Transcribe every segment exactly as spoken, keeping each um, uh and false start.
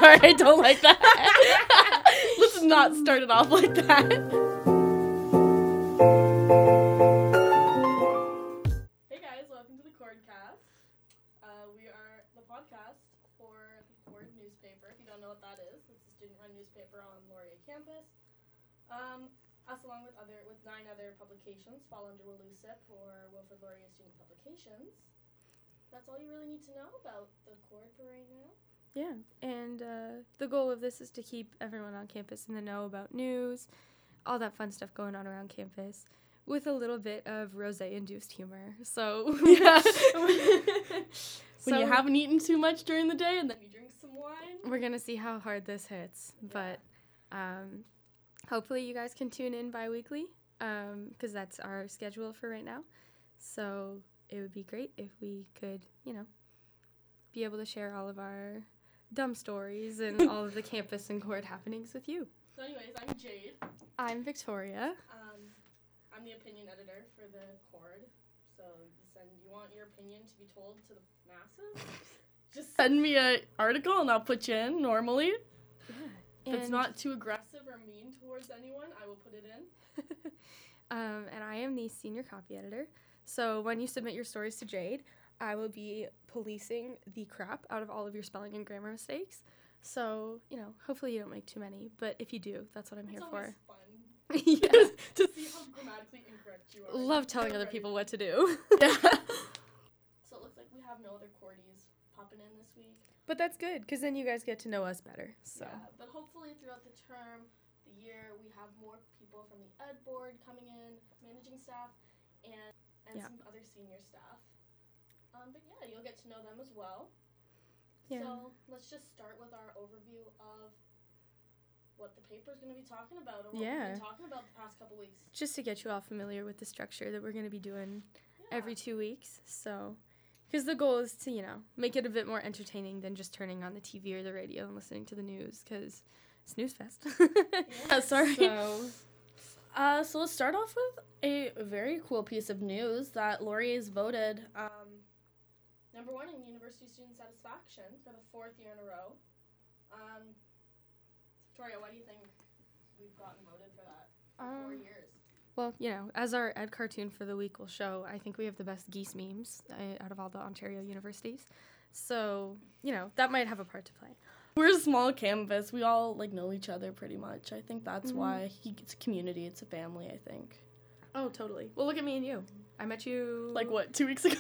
sorry, I don't like that. Let's not start it off like that. Hey guys, welcome to the Cordcast. Uh, we are the podcast for the Cord newspaper. If you don't know what that is, it's a student-run newspaper on Laurier campus. Um, us, along with other with nine other publications, fall under W L U S I P or Wilfrid Laurier Student Publications. That's all you really need to know about the Cord for right now. Yeah, and uh, the goal of this is to keep everyone on campus in the know about news, all that fun stuff going on around campus, with a little bit of rosé-induced humor. So, yeah. when When you haven't eaten too much during the day and then you drink some wine. We're going to see how hard this hits, Yeah. but um, hopefully you guys can tune in bi-weekly, because um, that's our schedule for right now. So it would be great if we could, you know, be able to share all of our dumb stories and all of the campus and Cord happenings with you. So anyways, I'm Jade. I'm Victoria. Um, I'm the opinion editor for the Cord. So send, you want your opinion to be told to the masses? Just send me an article and I'll put you in normally. Yeah. If it's not too aggressive or mean towards anyone, I will put it in. um, and I am the senior copy editor. So when you submit your stories to Jade, I will be policing the crap out of all of your spelling and grammar mistakes. So, you know, hopefully you don't make too many, but if you do, that's what I'm it's here always for. Fun. Yeah. To see how grammatically incorrect you are. Love telling other people what to do. Yeah. So it looks like we have no other Cordies popping in this week. But that's good, because then you guys get to know us better. So. Yeah, but hopefully throughout the term, the year, we have more people from the Ed Board coming in, managing staff, and and Yeah. some other senior staff. Um, but yeah, you'll get to know them as well. Yeah. So let's just start with our overview of what the paper's going to be talking about, or what Yeah. we've been talking about the past couple weeks. Just to get you all familiar with the structure that we're going to be doing Yeah. every two weeks. So, because the goal is to, you know, make it a bit more entertaining than just turning on the T V or the radio and listening to the news, because snooze fest. Yeah, sorry. So, Uh, so let's start off with a very cool piece of news that Laurier's voted um, number one in university student satisfaction for the fourth year in a row. Um, Victoria, why do you think we've gotten voted for that for Um, four years? well, you know, as our Ed cartoon for the week will show, I think we have the best geese memes uh, out of all the Ontario universities. So, you know, that might have a part to play. We're a small campus. We all, like, know each other pretty much. I think that's Mhm. why he, it's a community. It's a family, I think. Oh, totally. Well, look at me and you. I met you... Like, what, two weeks ago?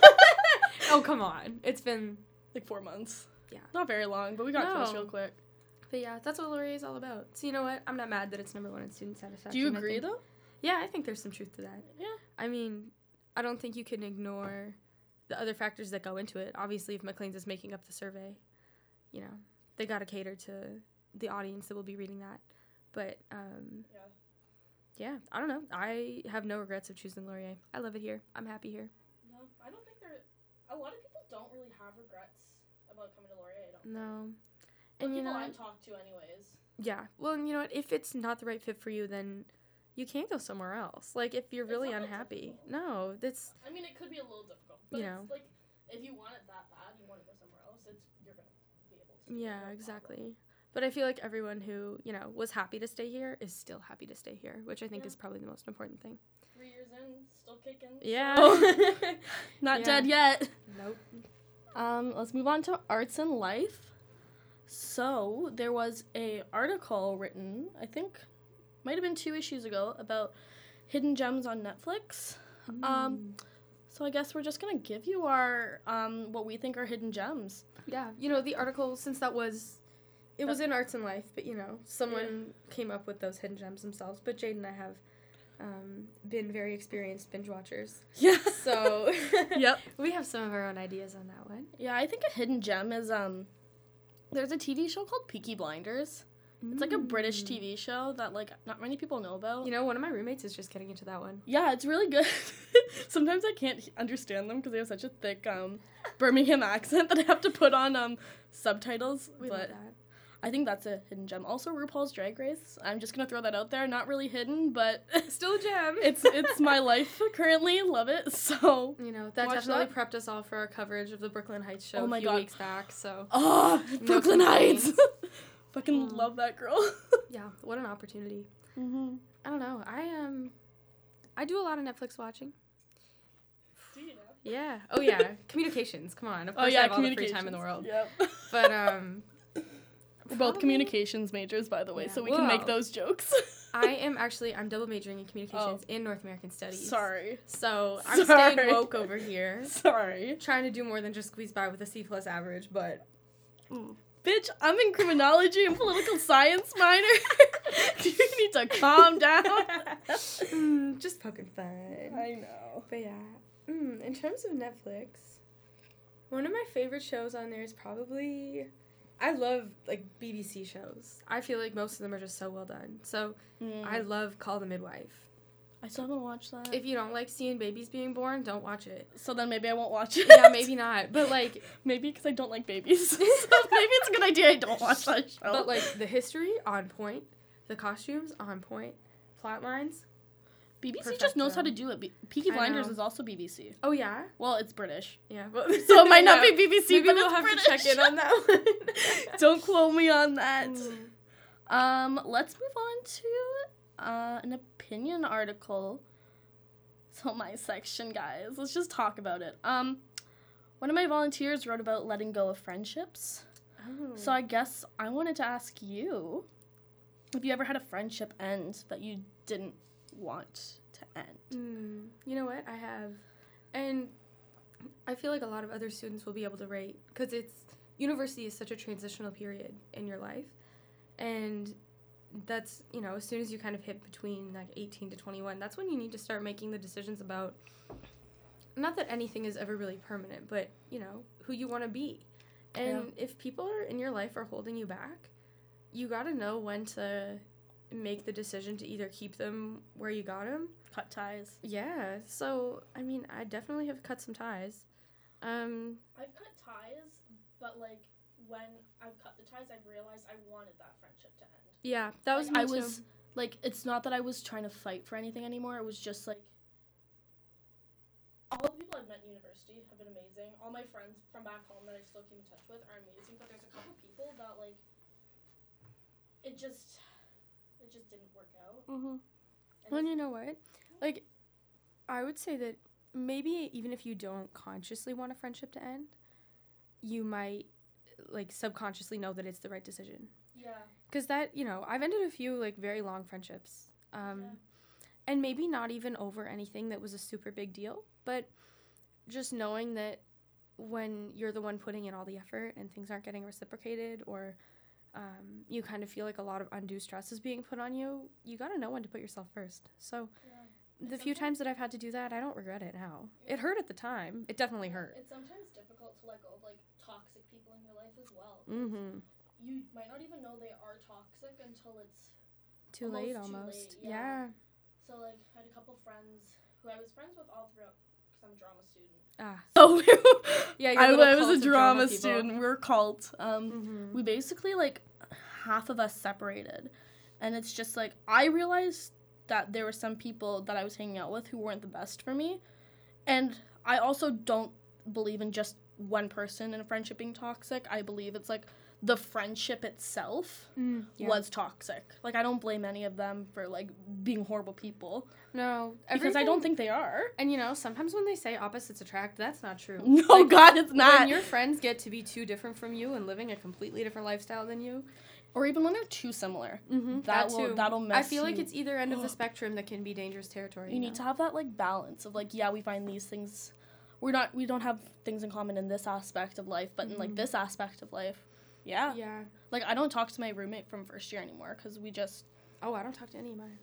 Oh, come on. It's been... Like, four months. Yeah. Not very long, but we got close No. real quick. But yeah, that's what Laurier is all about. So you know what? I'm not mad that it's number one in student satisfaction. Do you I agree, think- though? Yeah, I think there's some truth to that. Yeah. I mean, I don't think you can ignore the other factors that go into it. Obviously, if Maclean's is making up the survey, you know, they got to cater to the audience that will be reading that. But, um, Yeah. yeah, I don't know. I have no regrets of choosing Laurier. I love it here. I'm happy here. No, I don't think there... A lot of people don't really have regrets about coming to Laurier, I don't No. think. And The you people know, I talk to anyways. yeah. Well, and you know what? If it's not the right fit for you, then you can't go somewhere else. Like, if you're It's really not that unhappy. difficult. No, that's... I mean, it could be a little difficult, but You it's know. like, if you want it that bad, you want to go somewhere else, it's you're going to be able to. Yeah, no exactly. problem. But I feel like everyone who, you know, was happy to stay here is still happy to stay here, which I think Yeah. is probably the most important thing. Three years in, still kicking. Yeah. so- Not Yeah. dead yet. Nope. Um, let's move on to arts and life. So, there was a article written, I think, might have been two issues ago, about hidden gems on Netflix. Um, so I guess we're just gonna give you our um what we think are hidden gems. Yeah, you know, the article, since that was, it was in Arts and Life, but, you know, someone came up with those hidden gems themselves. But Jade and I have um, been very experienced binge watchers. Yeah. So, Yep. we have some of our own ideas on that one. Yeah, I think a hidden gem is um there's a T V show called Peaky Blinders. It's like a British T V show that like not many people know about. You know, one of my roommates is just getting into that one. Yeah, it's really good. Sometimes I can't h- understand them because they have such a thick um Birmingham accent that I have to put on um subtitles. We but love that. I think that's a hidden gem. Also, RuPaul's Drag Race. I'm just gonna throw that out there. Not really hidden, but Still a gem. it's it's my life currently. Love it. So You know, that Watch definitely that. prepped us all for our coverage of the Brooklyn Heights show Oh a my few God. weeks back, so. oh, No Brooklyn Heights. complaints. Fucking Mm. love that girl. Yeah, what an opportunity. Mm-hmm. I don't know. I um, I do a lot of Netflix watching. Do you know? Yeah. Oh yeah. Communications. Come on. Of course Oh, yeah, I have all the free time in the world. Yep. But um, We're both probably- communications majors, by the way, Yeah. so we can make Whoa. those jokes. I am actually I'm double majoring in communications in North American Studies. Sorry. So I'm Sorry. staying woke over here, Sorry. trying to do more than just squeeze by with a C plus average. But Bitch, I'm in criminology and political science minor. You need to calm down. mm, just poking fun. I know. But yeah, mm, in terms of Netflix, one of my favorite shows on there is probably. I love like B B C shows. I feel like most of them are just so well done. So Mm. I love Call the Midwife. I still haven't watched that. If you don't like seeing babies being born, don't watch it. So then maybe I won't watch it. Yeah, maybe not. But like, Maybe because I don't like babies. So maybe it's a good idea I don't watch that show. but like the history on point, the costumes on point, plot lines. B B C just knows how to Perfecto. do it. B- Peaky I Blinders know. is also B B C. Oh yeah, Well, it's British. yeah. So it might not Yeah. be B B C, Maybe but we'll it's have British. to check in on that one. Don't quote me on that. Mm. Um, let's move on to uh, an opinion article. So my section, guys. Let's just talk about it. Um, one of my volunteers wrote about letting go of friendships. Oh. So I guess I wanted to ask you if you ever had a friendship end that you didn't want to end. Mm, you know what? I have. And I feel like a lot of other students will be able to rate because it's university is such a transitional period in your life. And that's, you know, as soon as you kind of hit between like eighteen to twenty-one, that's when you need to start making the decisions about not that anything is ever really permanent, but, you know, who you want to be. And if people are in your life are holding you back, you got to know when to make the decision to either keep them where you got them. Cut ties. Yeah, so, I mean, I definitely have cut some ties. Um, I've cut ties, but like when I've cut the ties, I've realized I wanted that friendship to end. yeah, that was Like, me I too. was like, it's not that I was trying to fight for anything anymore. It was just like all the people I've met in university have been amazing. All my friends from back home that I still keep in touch with are amazing. But there's a couple people that like it just it just didn't work out. Mm-hmm. And Well, it's- you know what? Like, I would say that maybe even if you don't consciously want a friendship to end, you might, like, subconsciously know that it's the right decision. yeah. Because that, you know, I've ended a few, like, very long friendships. Um, Yeah. And maybe not even over anything that was a super big deal, but just knowing that when you're the one putting in all the effort and things aren't getting reciprocated or um, you kind of feel like a lot of undue stress is being put on you, you got to know when to put yourself first. So Yeah. the few times that I've had to do that, I don't regret it now. It hurt at the time. It definitely hurt. It's sometimes difficult to let go of like toxic people in your life as well. Mm-hmm. You might not even know they are toxic until it's Too Almost late, too almost. late, yeah. yeah. so like I had a couple friends who I was friends with all throughout because I'm a drama student. Ah. So Yeah, I, your little I was cult a of drama, people. student. We were cult. Um, Mm-hmm. we basically like half of us separated, and it's just like I realized that there were some people that I was hanging out with who weren't the best for me, and I also don't believe in just one person in a friendship being toxic. I believe it's like the friendship itself Mm, yeah. was toxic. Like I don't blame any of them for like being horrible people No. because I don't everything- think they are. And you know, sometimes when they say opposites attract, that's not true. No, Like, God, it's not. When your friends get to be too different from you and living a completely different lifestyle than you, Or even when they're too similar. mm-hmm, That, that, will too. that'll mess I feel like you- it's either end of the spectrum that can be dangerous territory. You need to have that like balance of like, yeah, we find these things. We're not. We don't have things in common in this aspect of life, but in like Mhm. this aspect of life, yeah. Yeah. Like I don't talk to my roommate from first year anymore because we just. Oh, I don't talk to any of mine.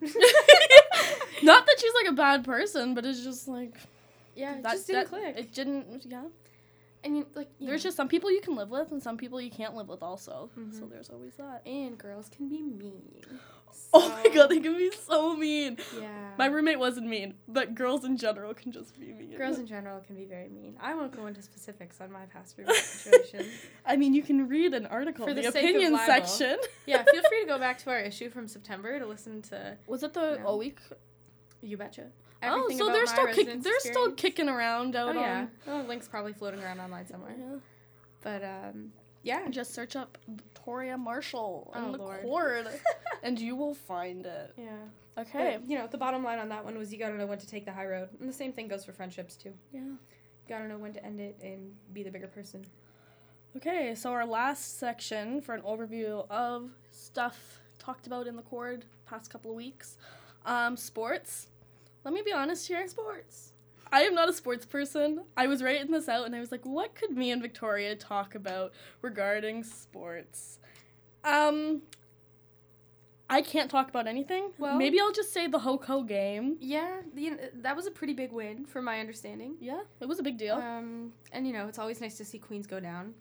Not that she's like a bad person, but it's just like. Yeah, it that, just didn't that- click. It didn't. Yeah. and you like you There's know, just some people you can live with and some people you can't live with also. Mhm. So there's always that. and girls can be mean. Oh my So, god, they can be so mean. Yeah. My roommate wasn't mean, but girls in general can just be mean. Girls in general can be very mean. I won't go into specifics on my past roommate situation. I mean, you can read an article For in the, the sake of opinion libel. section. Yeah, feel free to go back to our issue from September to listen to Was it the No. O week? You Betcha. Oh, Everything so about they're my still kick- residence they're still experience. kicking around out Oh yeah, on. oh, link's probably floating around online somewhere. Yeah. But um, Yeah. Just search up Victoria Marshall Oh, in the Lord. cord, and you will find it. Yeah. Okay. But, you know, the bottom line on that one was you gotta know when to take the high road. And the same thing goes for friendships, too. Yeah. You gotta know when to end it and be the bigger person. Okay, so our last section for an overview of stuff talked about in the cord past couple of weeks. Um, sports. Let me be honest here. Sports. I am not a sports person. I was writing this out and I was like, what could me and Victoria talk about regarding sports? Um, I can't talk about anything. Well- Maybe I'll just say the Hoko game. Yeah, the, that was a pretty big win, from my understanding. Yeah, it was a big deal. Um, and, you know, it's always nice to see Queens go down.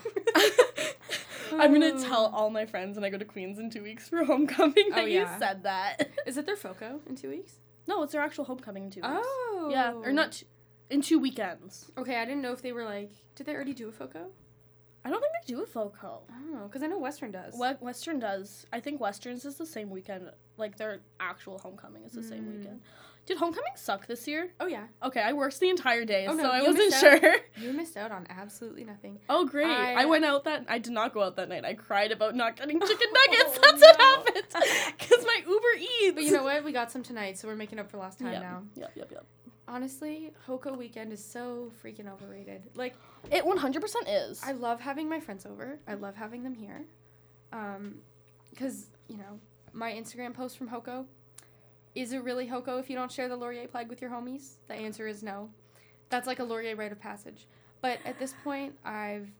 I'm gonna tell all my friends when I go to Queens in two weeks for homecoming that Oh, yeah. you said that. Is it their FOCO in two weeks? No, it's their actual homecoming in two weeks. Oh. Yeah, or not t- in two weekends. Okay, I didn't know if they were like, did they already do a FOCO? I don't think they do a FOCO. Oh, because I know Western does. What Western does. I think Western's is the same weekend. Like their actual homecoming is the same Mm. weekend. Did homecoming suck this year? Oh, yeah. Okay, I worked the entire day, Oh, no, so I you wasn't missed out. sure. You missed out on absolutely nothing. Oh, great. I, I- went out that... I did not go out that night. I cried about not getting chicken nuggets. Oh, That's what no. happened. Because my Uber Eats. But you know what? We got some tonight, so we're making up for lost time Yep. now. Yep, yep, yep. Honestly, Hoko weekend is so freaking overrated. Like, It one hundred percent is. I love having my friends over. I love having them here. Um, because, you know, my Instagram post from Hoko, is it really Hoko if you don't share the Laurier plague with your homies? The answer is no. That's like a Laurier rite of passage. But at this point, I've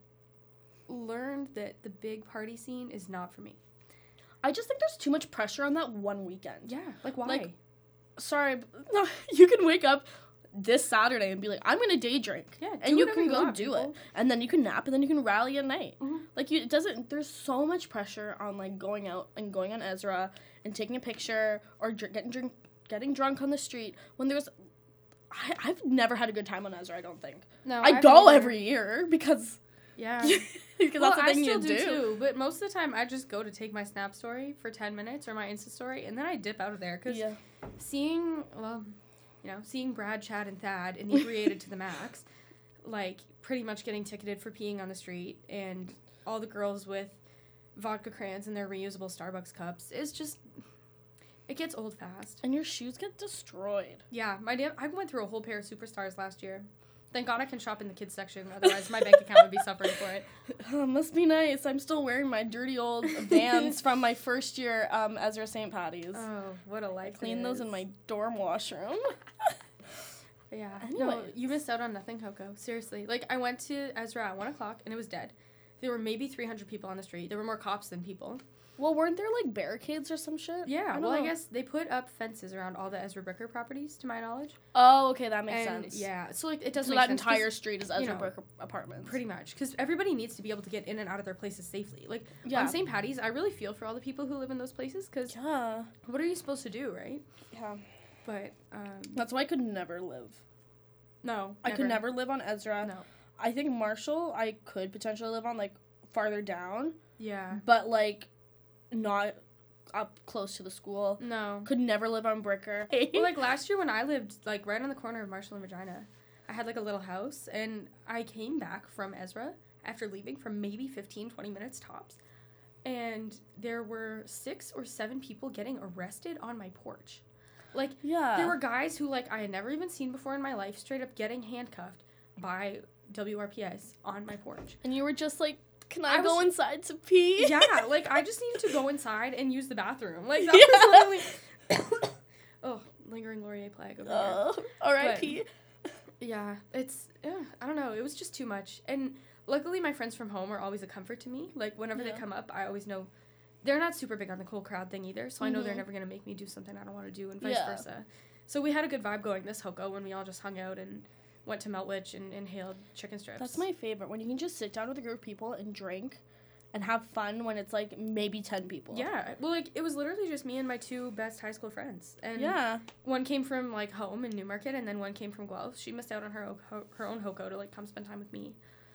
learned that the big party scene is not for me. I just think there's too much pressure on that one weekend. Yeah, like why? Like, Sorry, but no, you can wake up this Saturday and be like, I'm gonna day drink. yeah, do And you whatever can go want, do people. it. And then you can nap and then you can rally at night. Mhm. Like, you, it doesn't, there's so much pressure on, like, going out and going on Ezra and taking a picture or dr- getting drink, getting drunk on the street when there's, I, I've never had a good time on Ezra, I don't think. No, I haven't go either. every year because, Yeah. because Well, that's the I thing still you do, do. too, but most of the time I just go to take my Snap story for ten minutes or my Insta story, and then I dip out of there, because Yeah. seeing, well, you know, seeing Brad, Chad, and Thad inebriated to the max, like, pretty much getting ticketed for peeing on the street, and all the girls with vodka crayons in their reusable Starbucks cups, is just, it gets old fast. And your shoes get destroyed. Yeah, my damn, I went through a whole pair of Superstars last year. Thank God I can shop in the kids section, otherwise my bank account would be suffering for it. Oh, must be nice. I'm still wearing my dirty old Vans from my first year um, Ezra Saint Patty's. Oh, what a life. Clean it those in is. my dorm washroom. Yeah. No, Anyways. you missed out on nothing, Hoko. Seriously. Like, I went to Ezra at one o'clock, and it was dead. There were maybe three hundred people on the street. There were more cops than people. Well, weren't there, like, barricades or some shit? Yeah, I don't well, I know. guess they put up fences around all the Ezra Bricker properties, to my knowledge. Oh, okay, that makes and, sense. yeah, so, like, it does So make that sense. 'cause- entire street is Ezra you know, Brick apartments. Pretty much. Because everybody needs to be able to get in and out of their places safely. Like, Yeah. on Saint Patty's, I really feel for all the people who live in those places, because Yeah. what are you supposed to do, right? Yeah. But, um, That's why I could never live. no. I could never live on Ezra. No. I think Marshall, I could potentially live on, like, farther down. Yeah. But, like, not up close to the school. No. Could never live on Bricker. Well, like, last year when I lived, like, right on the corner of Marshall and Regina, I had, like, a little house, and I came back from Ezra after leaving for maybe fifteen, twenty minutes tops, and there were six or seven people getting arrested on my porch. Like, yeah. there were guys who, like, I had never even seen before in my life, straight up getting handcuffed by W R P S on my porch. And you were just like, can I, I go was- inside to pee? Yeah, like, I just needed to go inside and use the bathroom. Like, that Yeah. was literally... oh, lingering Laurier plague over here. Oh, R I P Yeah, it's, yeah, I don't know. It was just too much. And luckily, my friends from home are always a comfort to me. Like, whenever Yeah. they come up, I always know they're not super big on the cool crowd thing either. So I know they're Mhm. never going to make me do something I don't want to do and vice Yeah. versa. So we had a good vibe going this Hoko when we all just hung out and went to Meltwich and inhaled chicken strips. That's my favorite, when you can just sit down with a group of people and drink and have fun when it's, like, maybe ten people. Yeah. Well, like, it was literally just me and my two best high school friends. And Yeah. one came from, like, home in Newmarket, and then one came from Guelph. She missed out on her o- ho- her own Hoko to, like, come spend time with me.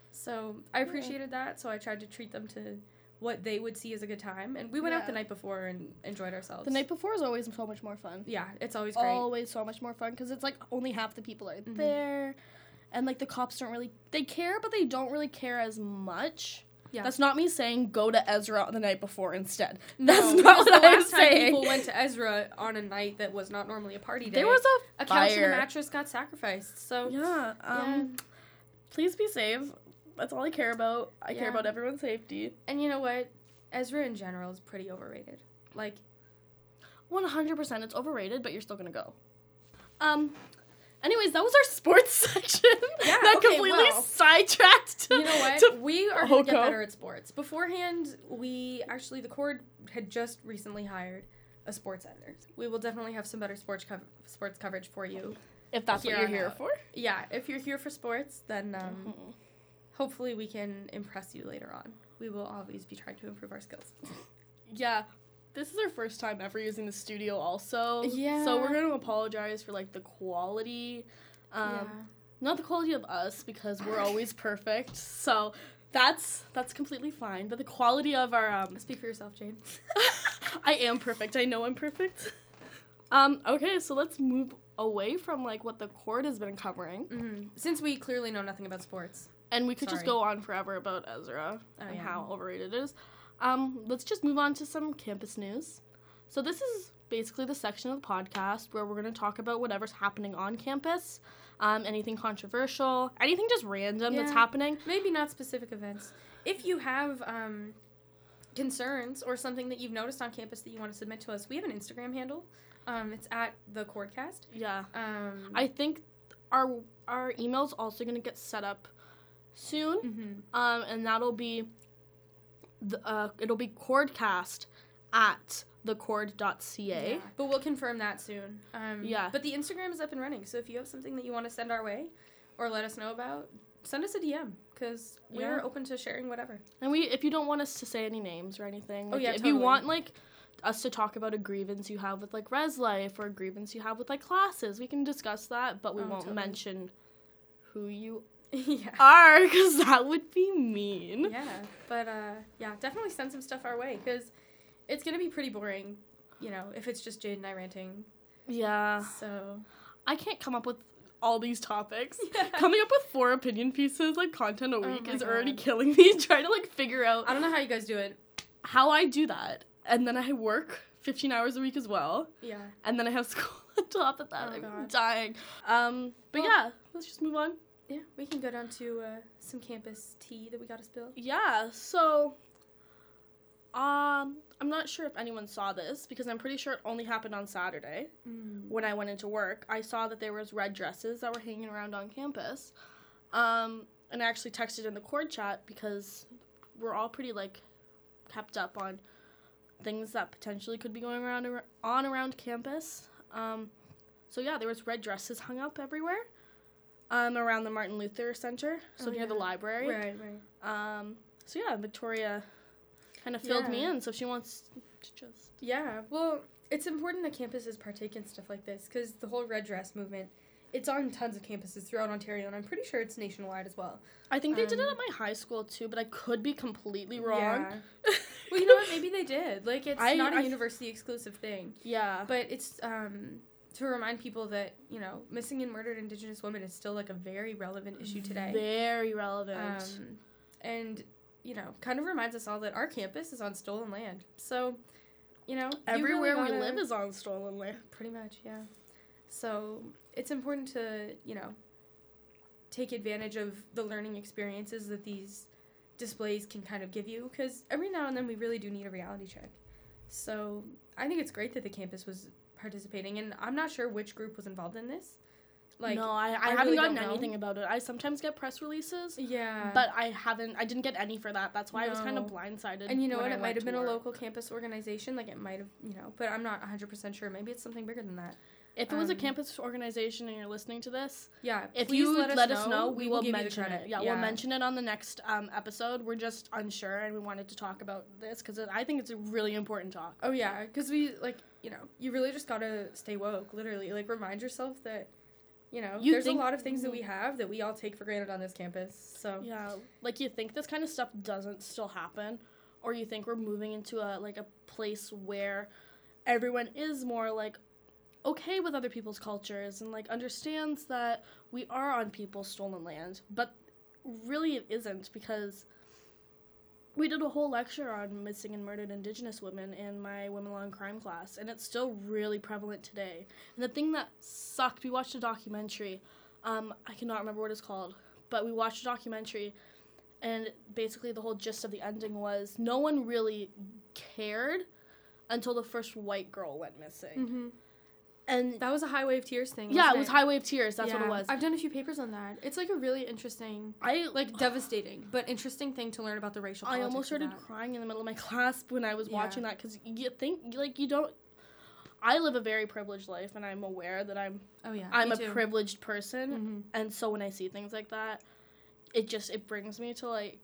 So I Yeah. appreciated that, so I tried to treat them to what they would see as a good time. And we went out Yeah. the night before and enjoyed ourselves. The night before is always so much more fun. Yeah, it's always great. Always so much more fun, because it's, like, only half the people are Mhm. there. And, like, the cops don't really, they care, but they don't really care as much. Yeah. That's not me saying go to Ezra the night before instead. No, That's because not the what I'm last time saying. people went to Ezra on a night that was not normally a party day, There was a a couch and a fire. mattress got sacrificed. So Yeah. Um, Please be safe. That's all I care about. I Yeah. care about everyone's safety. And you know what? Ezra in general is pretty overrated. Like, one hundred percent it's overrated, but you're still gonna go. Um, anyways, that was our sports section. Yeah, that okay, completely well, sidetracked to, you know what? to We are going to get Hoko. better at sports. Beforehand, we actually, the Cord had just recently hired a sports editor. We will definitely have some better sports co- sports coverage for you. if that's Here what you're on here out. for. Yeah, if you're here for sports, then um, Mhm. hopefully we can impress you later on. We will always be trying to improve our skills. Yeah, this is our first time ever using the studio also. Yeah. So we're going to apologize for, like, the quality. Um, Not the quality of us, because we're always perfect. So that's that's completely fine. But the quality of our... um. Speak for yourself, Jade. I am perfect. I know I'm perfect. Um, okay, so let's move away from, like, what the Cord has been covering. Mm-hmm. Since we clearly know nothing about sports. And we could just Sorry. go on forever about Ezra Oh, and yeah. how overrated it is. Um, let's just move on to some campus news. So this is basically the section of the podcast where we're going to talk about whatever's happening on campus, um, anything controversial, anything just random that's Yeah. happening. Maybe not specific events. If you have um, concerns or something that you've noticed on campus that you want to submit to us, we have an Instagram handle. Um, it's at the Cordcast. Yeah. Um, I think our our email's also going to get set up soon. mhm. Um, and that'll be the, uh, it'll be Cordcast at thecord dot c a. Yeah, but we'll confirm that soon. Um, Yeah. But the Instagram is up and running, so if you have something that you want to send our way or let us know about, send us a D M, because we're Yeah. open to sharing whatever. And we, if you don't want us to say any names or anything, Oh, like, yeah, if you totally. want like us to talk about a grievance you have with like res life or a grievance you have with like classes, we can discuss that, but we Oh, won't totally. mention who you yeah. are, because that would be mean. Yeah, but uh, yeah, definitely send some stuff our way, because it's going to be pretty boring, you know, if it's just Jade and I ranting. Yeah. So, I can't come up with all these topics. Yeah. Coming up with four opinion pieces, like content a Oh week, my is already God. killing me. Trying to like figure out I don't know how you guys do it. how I do that. And then I work fifteen hours a week as well. Yeah. And then I have school on top of that. Oh, I'm God. dying. Um, but Well- yeah, let's just move on. Yeah, we can go down to uh, some campus tea that we got to spill. Yeah, so um, I'm not sure if anyone saw this because I'm pretty sure it only happened on Saturday Mm. when I went into work. I saw that there was red dresses that were hanging around on campus. Um, and I actually texted in the Cord chat because we're all pretty like kept up on things that potentially could be going around ar- on around campus. Um, so yeah, there was red dresses hung up everywhere. Um, around the Martin Luther Center, so Oh, near the yeah. library. Right, right. Um, so yeah, Victoria kind of filled me Yeah. in, so she wants to just... Yeah, well, it's important that campuses partake in stuff like this, because the whole red dress movement, it's on tons of campuses throughout Ontario, and I'm pretty sure it's nationwide as well. I think they did it Um, at my high school too, but I could be completely wrong. Yeah. Well, you know what? Maybe they did. Like, it's I- not a I- university exclusive thing. Yeah. But it's um, to remind people that, you know, missing and murdered Indigenous women is still, like, a very relevant issue today. Very relevant. Um, and, you know, kind of reminds us all that our campus is on stolen land. So, you know, you really Everywhere we gotta- live is on stolen land. Pretty much, yeah. So it's important to, you know, take advantage of the learning experiences that these displays can kind of give you, because every now and then we really do need a reality check. So I think it's great that the campus was participating, and I'm not sure which group was involved in this. Like, no, I, I, I haven't really gotten don't know. anything about it. I sometimes get press releases, yeah. but I haven't, I didn't get any for that. That's why I was kind of No. blindsided. And you know when what? I It went might have to been a work. local campus organization. Like, it might have, you know, but I'm not one hundred percent sure. Maybe it's something bigger than that. If it was a um, campus organization and you're listening to this, Yeah. if please you let us know, we, we will give you the mention it. credit. Yeah, Yeah. we'll mention it on the next um, episode. We're just unsure, and we wanted to talk about this because I think it's a really important talk. Oh, yeah, because we, like, you know, you really just gotta stay woke, literally. Like, remind yourself that, you know, You there's think- a lot of things that we have that we all take for granted on this campus, so. Yeah, like you think this kind of stuff doesn't still happen, or you think we're moving into a like a place where everyone is more like okay with other people's cultures and like understands that we are on people's stolen land, but really it isn't, because we did a whole lecture on missing and murdered Indigenous women in my Women Law and Crime class, and it's still really prevalent today. And the thing that sucked, we watched a documentary. Um, I cannot remember what it's called, but we watched a documentary, and basically the whole gist of the ending was no one really cared until the first white girl went missing. Mm-hmm. And that was a Highway of Tears thing. Yeah, wasn't it was it? Highway of Tears. That's yeah. what it was. I've done a few papers on that. It's like a really interesting, I like devastating, but interesting thing to learn about the racial I politics almost started of that. crying in the middle of my class when I was Yeah. watching that, because you think, like, you don't... I live a very privileged life, and I'm aware that I'm Oh yeah, I'm me a too. privileged person, Mm-hmm. and so when I see things like that, it just, it brings me to, like...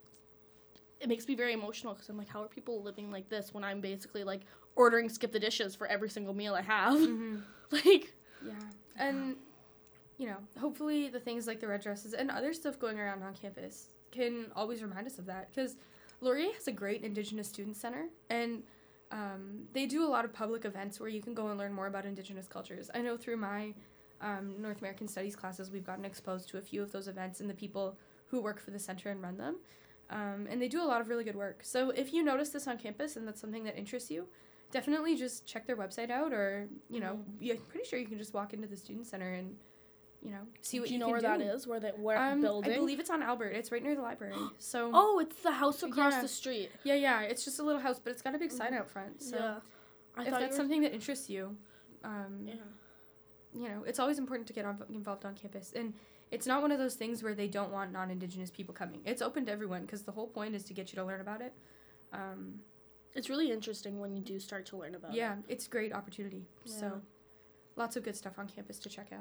It makes me very emotional, because I'm like, how are people living like this when I'm basically, like, ordering skip the dishes for every single meal I have? Mm-hmm. Like... Yeah, and, you know, hopefully the things like the red dresses and other stuff going around on campus can always remind us of that, because Laurier has a great Indigenous Student Center, and um, they do a lot of public events where you can go and learn more about Indigenous cultures. I know through my um, North American Studies classes, we've gotten exposed to a few of those events and the people who work for the center and run them, um, and they do a lot of really good work. So if you notice this on campus and that's something that interests you, definitely just check their website out, or, you know, Mm-hmm. yeah, I'm pretty sure you can just walk into the student center and, you know, see what Do you you, know can where do. that is? Where that where Um, building? I believe it's on Albert. It's right near the library. So Oh, it's the house across Yeah. the street. yeah, yeah, it's just a little house, but it's got a big sign out front. So yeah. I if thought that's you were... something that interests you, um, Yeah. you know, it's always important to get on, involved on campus. And it's not one of those things where they don't want non-Indigenous people coming. It's open to everyone, because the whole point is to get you to learn about it. Um, It's really interesting when you do start to learn about yeah, it. it's a great opportunity. Yeah. So lots of good stuff on campus to check out.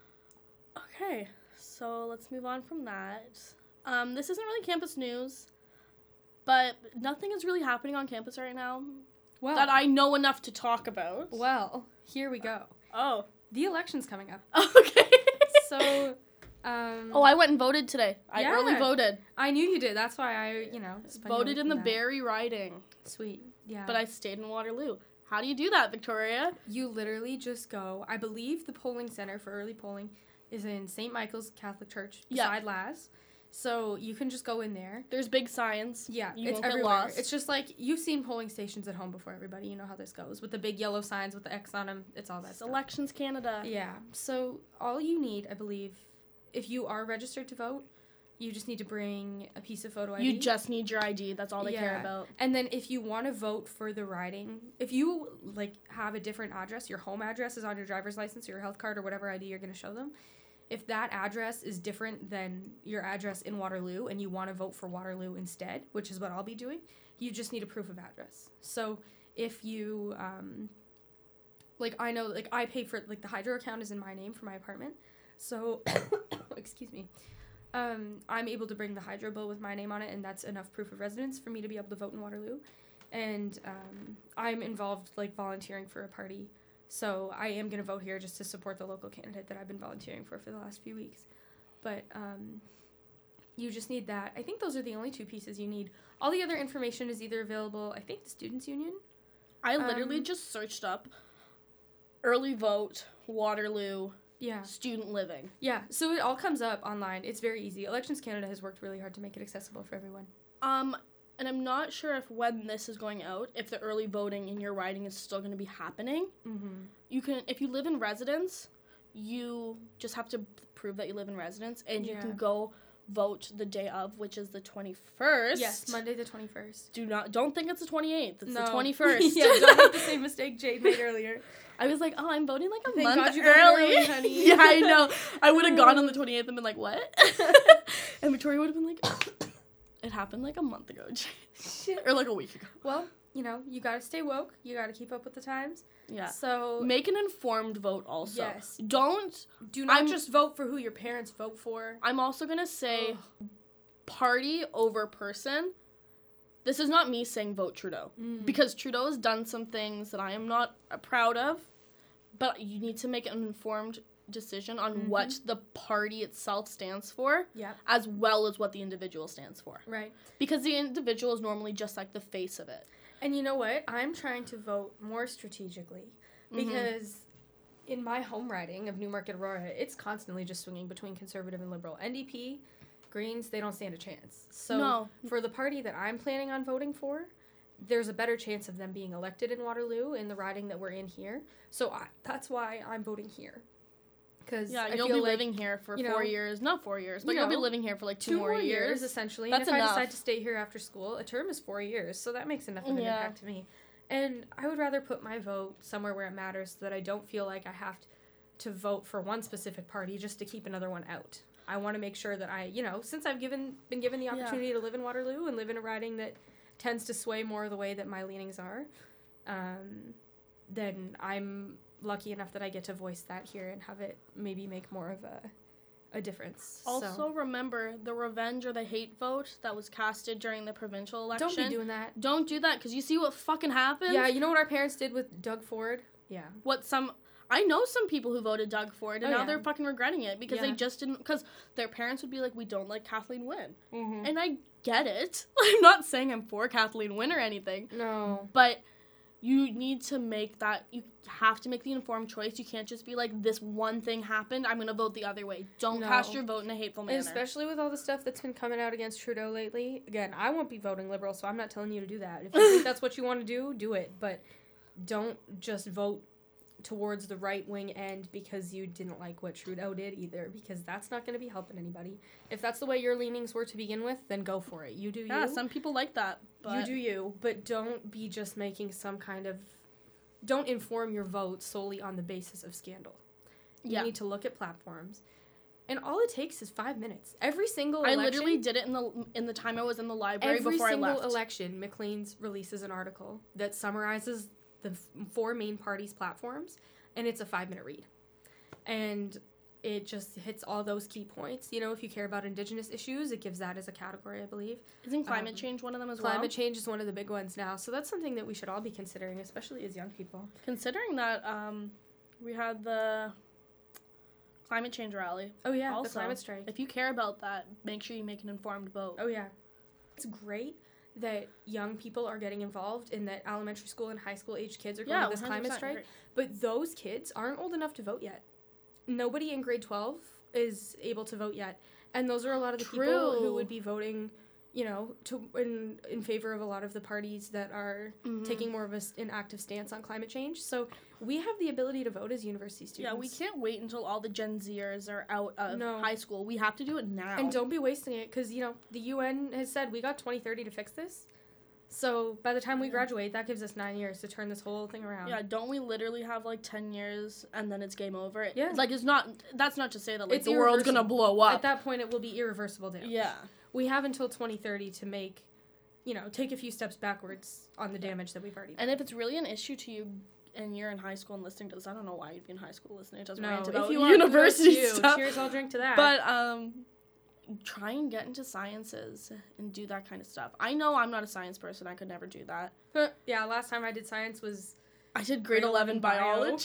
Okay, so let's move on from that. Um, this isn't really campus news, but nothing is really happening on campus right now Well, that I know enough to talk about. well, here we go. Oh. The election's coming up. Okay. So, um... Oh, I went and voted today. I Yeah. early voted. I knew you did. That's why I, you know, spun you Voted away in from the that. Barrie riding, Sweet. Yeah. but I stayed in Waterloo. How do you do that, Victoria? You literally just go. I believe the polling center for early polling is in Saint Michael's Catholic Church Yeah. beside Laz. So you can just go in there. There's big signs. Yeah, You it's won't get everywhere. lost. It's just like you've seen polling stations at home before, everybody. You know how this goes. With the big yellow signs with the X on them. It's all that It's stuff. Elections Canada. Yeah. So all you need, I believe, if you are registered to vote, you just need to bring a piece of photo I D. You just need your I D. That's all they care Yeah. about. And then if you want to vote for the riding, if you like have a different address, your home address is on your driver's license or your health card or whatever I D you're going to show them. If that address is different than your address in Waterloo and you want to vote for Waterloo instead, which is what I'll be doing, you just need a proof of address. So if you, um, like I know, like I pay for, like the hydro account is in my name for my apartment. So, excuse me. Um, I'm able to bring the hydro bill with my name on it, and that's enough proof of residence for me to be able to vote in Waterloo. And um, I'm involved, like, volunteering for a party, so I am going to vote here just to support the local candidate that I've been volunteering for for the last few weeks. But um, you just need that. I think those are the only two pieces you need. All the other information is either available, I think, the Students' Union. I literally Um, just searched up early vote, Waterloo, Yeah. student living. Yeah, so it all comes up online. It's very easy. Elections Canada has worked really hard to make it accessible for everyone. Um, and I'm not sure if when this is going out, if the early voting in your riding is still going to be happening. Mm-hmm. You can, if you live in residence, you just have to prove that you live in residence, and you Yeah. can go vote the day of, which is the twenty-first. Yes, Monday the twenty-first. Do not, don't think it's the twenty-eighth. It's No. the twenty-first. Yeah, don't make the same mistake Jade made earlier. I was like, oh, I'm voting like a Thank month God you voted early. early, honey. Yeah, I know. I would have gone on the twenty-eighth and been like, what? And Victoria would have been like, it happened like a month ago. Shit. Or like a week ago. Well, you know, you gotta stay woke. You gotta keep up with the times. Yeah. So Make an informed vote also. Yes. Don't, do not I'm- just vote for who your parents vote for. I'm also going to say Ugh. party over person. This is not me saying vote Trudeau. Mm. Because Trudeau has done some things that I am not uh, proud of. But you need to make an informed decision on Mhm. what the party itself stands for, Yeah. as well as what the individual stands for. Right. Because the individual is normally just like the face of it. And you know what? I'm trying to vote more strategically because in my home riding of Newmarket Aurora, it's constantly just swinging between conservative and liberal. N D P Greens, they don't stand a chance. So No. for the party that I'm planning on voting for, there's a better chance of them being elected in Waterloo in the riding that we're in here. So I, that's why I'm voting here. Because Yeah, I you'll feel be like, living here for you four know, years. Not four years, but you you'll be know, living here for like two, two more years. essentially. That's and if enough. I decide to stay here after school, a term is four years. So that makes enough of an Yeah. impact to me. And I would rather put my vote somewhere where it matters so that I don't feel like I have to vote for one specific party just to keep another one out. I want to make sure that I, you know, since I've given been given the Yeah. opportunity to live in Waterloo and live in a riding that tends to sway more the way that my leanings are, um, then I'm lucky enough that I get to voice that here and have it maybe make more of a a difference. Also, so. remember the revenge or the hate vote that was casted during the provincial election. Don't be doing that. Don't do that, because you see what fucking happens? Yeah, you know what our parents did with Doug Ford? Yeah. What some... I know some people who voted Doug Ford, and Oh, now yeah. they're fucking regretting it, because they Yeah. just didn't... Because their parents would be like, we don't like Kathleen Wynne. Mm-hmm. And I get it. I'm not saying I'm for Kathleen Wynne or anything, No. but you need to make that... You have to make the informed choice. You can't just be like, this one thing happened, I'm going to vote the other way. Don't No. cast your vote in a hateful manner. And especially with all the stuff that's been coming out against Trudeau lately. Again, I won't be voting Liberal, so I'm not telling you to do that. If you think that's what you want to do, do it. But don't just vote towards the right-wing end because you didn't like what Trudeau did either, because that's not going to be helping anybody. If that's the way your leanings were to begin with, then go for it. You do Yeah, you. some people like that. But You do you, but don't be just making some kind of... Don't inform your vote solely on the basis of scandal. You Yeah. need to look at platforms. And all it takes is five minutes. Every single I election... literally did it in the in the time I was in the library Every before I single left. election, Maclean's releases an article that summarizes the f- four main parties' platforms, and it's a five-minute read. And it just hits all those key points. You know, if you care about Indigenous issues, it gives that as a category, I believe. Isn't climate um, change one of them as well? Climate change is one of the big ones now, so that's something that we should all be considering, especially as young people. Considering that um, we had the climate change rally. Oh, yeah, Also, the climate strike. If you care about that, make sure you make an informed vote. Oh, yeah. It's great that young people are getting involved and that elementary school and high school age kids are going yeah, to this climate one hundred percent strike. agree. But those kids aren't old enough to vote yet. Nobody in grade twelve is able to vote yet. And those are a lot of the people True. who would be voting, you know, to in in favor of a lot of the parties that are Mhm. taking more of a, s- an active stance on climate change. So we have the ability to vote as university students. Yeah, we can't wait until all the Gen Zers are out of No. high school. We have to do it now. And don't be wasting it because, you know, the U N has said we got twenty thirty to fix this. So by the time we Yeah. graduate, that gives us nine years to turn this whole thing around. Yeah, don't we literally have like ten years and then it's game over? It- Yeah. Like, it's not, that's not to say that like It's the world's gonna irreversible. blow At up. that point, it will be irreversible damage. Yeah. We have until twenty thirty to make, you know, take a few steps backwards on the damage that we've already done. And if it's really an issue to you and you're in high school and listening to this, I don't know why you'd be in high school listening to us No, rant if about you are, university kudos to you. stuff. Cheers, I'll drink to that. But um, try and get into sciences and do that kind of stuff. I know I'm not a science person. I could never do that. yeah, last time I did science was I did grade Grade eleven eleven bio. biology.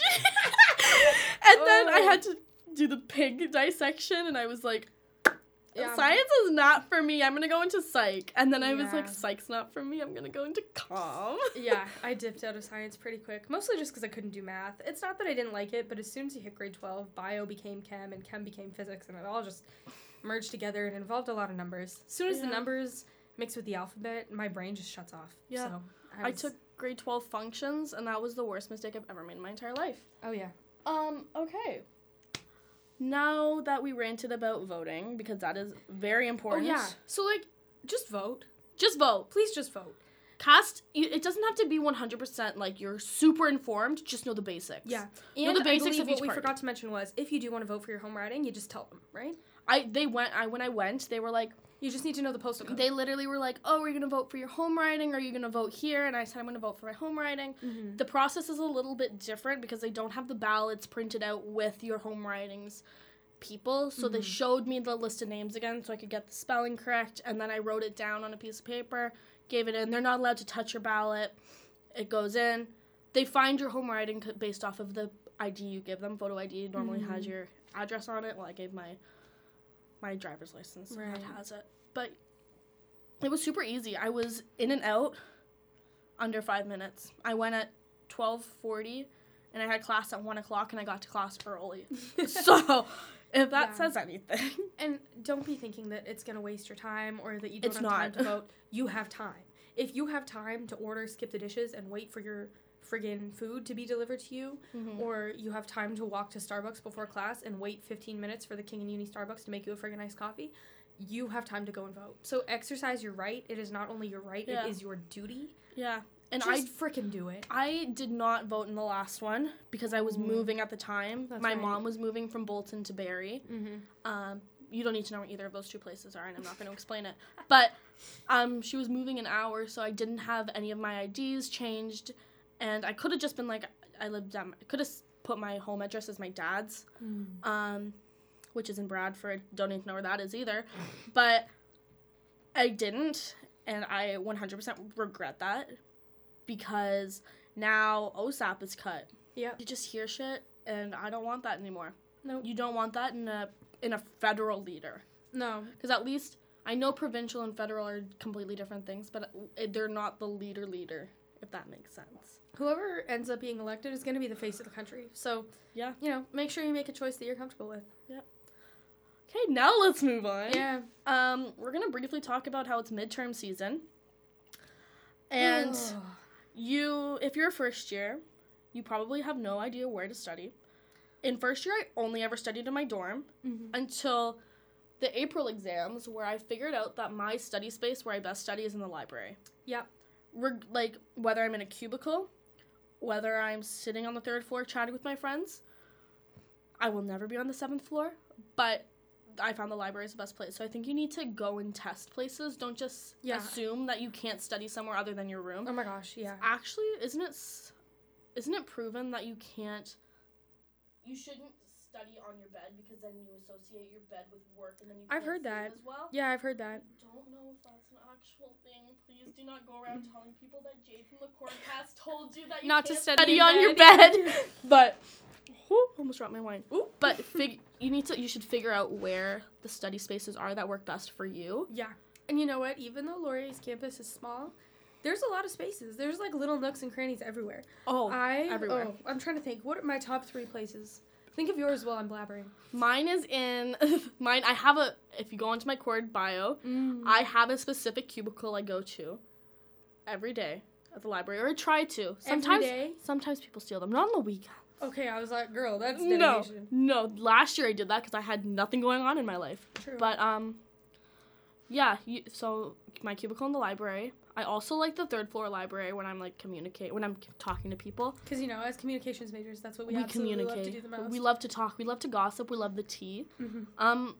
And then I Oh. had to do the pig dissection, and I was like, Yeah. science is not for me. I'm going to go into psych. And then I was like, Yeah. psych's not for me. I'm going to go into comm. yeah, I dipped out of science pretty quick. Mostly just because I couldn't do math. It's not that I didn't like it, but as soon as you hit grade twelve, bio became chem and chem became physics, and it all just merged together and involved a lot of numbers. As soon as the Yeah. numbers mix with the alphabet, my brain just shuts off. Yeah. So I was- took grade twelve functions, and that was the worst mistake I've ever made in my entire life. Oh, yeah. Um, okay. Now that we ranted about voting, because that is very Oh, important. yeah. So, like, just vote. Just vote. Please just vote. Cast, you, it doesn't have to be one hundred percent like you're super informed, just know the basics. Yeah. Know And the I basics believe of what each we party. forgot to mention was, if you do want to vote for your home riding, you just tell them, right? I, they went, I, when I went, they were like, You just need to know the postal code. they literally were like, oh, are you going to vote for your home riding, or are you going to vote here? And I said, I'm going to vote for my home riding. Mhm. The process is a little bit different because they don't have the ballots printed out with your home ridings people. So they Mhm. showed me the list of names again so I could get the spelling correct. And then I wrote it down on a piece of paper, gave it in. They're not allowed to touch your ballot. It goes in. They find your home riding c- based off of the I D you give them. Photo I D normally Mhm. has your address on it. Well, I gave my my driver's license. So Right. that has it. But it was super easy. I was in and out under five minutes. I went at twelve forty, and I had class at one o'clock, and I got to class early. So If that Yeah. says anything. And don't be thinking that it's going to waste your time or that you don't It's have not. time to vote. You have time. If you have time to order, skip the dishes, and wait for your friggin' food to be delivered to you, Mm-hmm. or you have time to walk to Starbucks before class and wait fifteen minutes for the King and Uni Starbucks to make you a friggin' iced coffee, you have time to go and vote. So exercise your right. It is not only your right, Yeah. it is your duty. Yeah. And Just frickin' do it. I I did not vote in the last one because I was Ooh. moving at the time. That's My right. mom was moving from Bolton to Barrie. Mm-hmm. Um, you don't need to know where either of those two places are, and I'm not going to explain it. But um, she was moving an hour, so I didn't have any of my I Ds changed, and I could have just been like, I lived at, I could have put my home address as my dad's, Mm. um, which is in Bradford. Don't need to know where that is either, but I didn't, and I one hundred percent regret that because now O S A P is cut. Yep. You just hear shit, and I don't want that anymore. No. You don't want that in a in a federal leader. No. Because at least I know provincial and federal are completely different things, but it, they're not the leader leader, if that makes sense. Whoever ends up being elected is going to be the face of the country. So, Yeah. you know, make sure you make a choice that you're comfortable with. Okay, now let's move on. Yeah. Um, we're gonna briefly talk about how it's midterm season. And Ugh. you, if you're a first year, you probably have no idea where to study. In first year, I only ever studied in my dorm Mhm. until the April exams, where I figured out that my study space where I best study is in the library. Yep. Reg- like, whether I'm in a cubicle, whether I'm sitting on the third floor chatting with my friends, I will never be on the seventh floor, but I found the library is the best place. So I think you need to go and test places. Don't just Yeah. assume that you can't study somewhere other than your room. Oh my gosh, yeah. Actually, isn't it s- isn't it proven that you can't you shouldn't study on your bed because then you associate your bed with work and then you I've can't heard sleep that. as well? Yeah, I've heard that. I don't know if that's an actual thing. Please do not go around telling people that Jade from the Corecast told you that you Not to can't study study in on your bed. bed. But whew, almost dropped my wine. Ooh. But fig- you need to you should figure out where the study spaces are that work best for you. Yeah. And you know what? Even though Laurier's campus is small, there's a lot of spaces. There's like little nooks and crannies everywhere. Oh, I everywhere. Oh, I'm trying to think. What are my top three places? Think of yours while I'm blabbering. Mine is in mine. I have a. If you go into my Cord bio, Mm. I have a specific cubicle I go to every day at the library, or I try to. Sometimes, day? sometimes people steal them. Not on the weekend. Okay, I was like, girl, that's No, dedication. no. Last year I did that because I had nothing going on in my life. True. But um, yeah. You, so my cubicle in the library. I also like the third floor library when I'm like communicate when I'm talking to people. Because, you know, as communications majors, that's what we, We, absolutely communicate. love to do the most. We love to talk. We love to gossip. We love the tea. Mm-hmm. Um,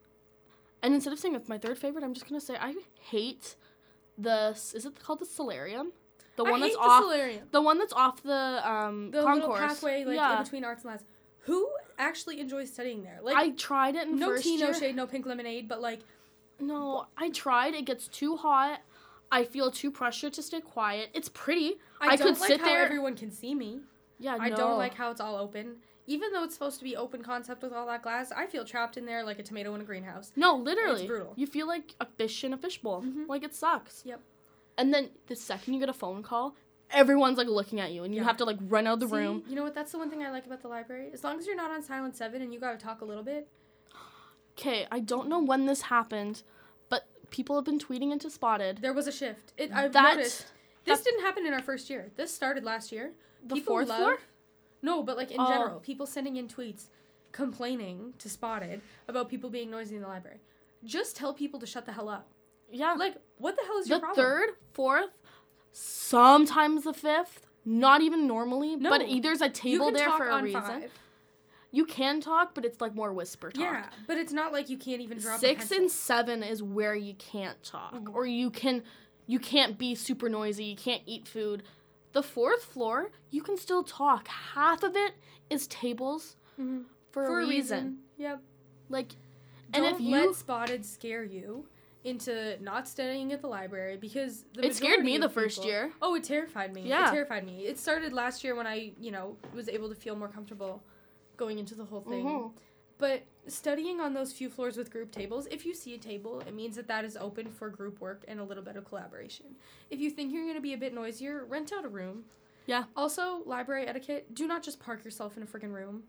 and instead of saying it's my third favorite, I'm just gonna say I hate the. Is it called the solarium? The one I that's hate off. the solarium. The one that's off the um The concourse. little pathway, like, yeah. in between arts and labs. Who actually enjoys studying there? Like, I tried it in no first tea, year. no shade, no pink lemonade, but, like, No, I tried. It gets too hot. I feel too pressured to stay quiet. It's pretty. I, I don't could like sit how there- everyone can see me. Yeah, I no. don't like how it's all open. Even though it's supposed to be open concept with all that glass, I feel trapped in there like a tomato in a greenhouse. No, literally. It's brutal. You feel like a fish in a fishbowl. Mhm. Like it sucks. Yep. And then the second you get a phone call, everyone's like looking at you, and you Yeah. have to like run out of the See, room. You know what? That's the one thing I like about the library. As long as you're not on Silent seven and you gotta talk a little bit. Okay, I don't know when this happened, but people have been tweeting into Spotted. There was a shift. It, I've That- noticed. This that- didn't happen in our first year. This started last year. The People fourth love- floor? No, but like in Oh. general, people sending in tweets complaining to Spotted about people being noisy in the library. Just tell people to shut the hell up. Yeah. Like, what the hell is your the problem? third, fourth, sometimes the fifth, not even normally, No. but e- there's a You table can there talk for a on reason. five. You can talk, but it's like more whisper talk. Yeah, but it's not like you can't even drop a Six pencil. and seven is where you can't talk, Mhm. or you can, you can't be super noisy. You can't eat food. The fourth floor, you can still talk. Half of it is tables Mhm. for, a reason. Yep. Like, Don't and if you, let Spotted scare you into not studying at the library because the it scared me majority the of first people- year. Oh, it terrified me. Yeah. It terrified me. It started last year when I, you know, was able to feel more comfortable going into the whole thing. Mhm. But studying on those few floors with group tables, if you see a table, it means that that is open for group work and a little bit of collaboration. If you think you're going to be a bit noisier, rent out a room. Yeah. Also, library etiquette, do not just park yourself in a freaking room.